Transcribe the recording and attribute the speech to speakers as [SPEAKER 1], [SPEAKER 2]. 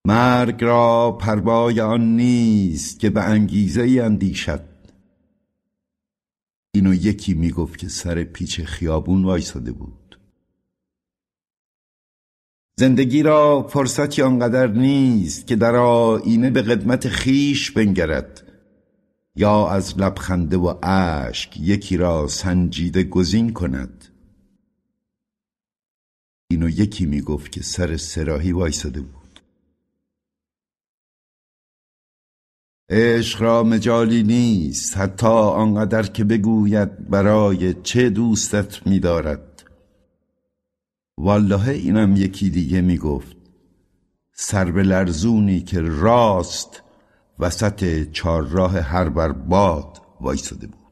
[SPEAKER 1] مرگ را پروای آن نیست که به انگیزه ای اندیشد. اینو یکی میگفت که سر پیچ خیابون وایساده بود. زندگی را فرصتی آنقدر نیست که در آینه به قدمت خیش بنگرد، یا از لبخنده و اشک یکی را سنجیده گزین کند. اینو یکی میگفت که سر سراحی وایساده بود. عشق را مجالی نیست حتی آنقدر که بگوید برای چه دوستت می‌دارد. والله اینم یکی دیگه میگفت، سر به لرزونی که راست وسط چهارراه هر بر باد وایساده بود.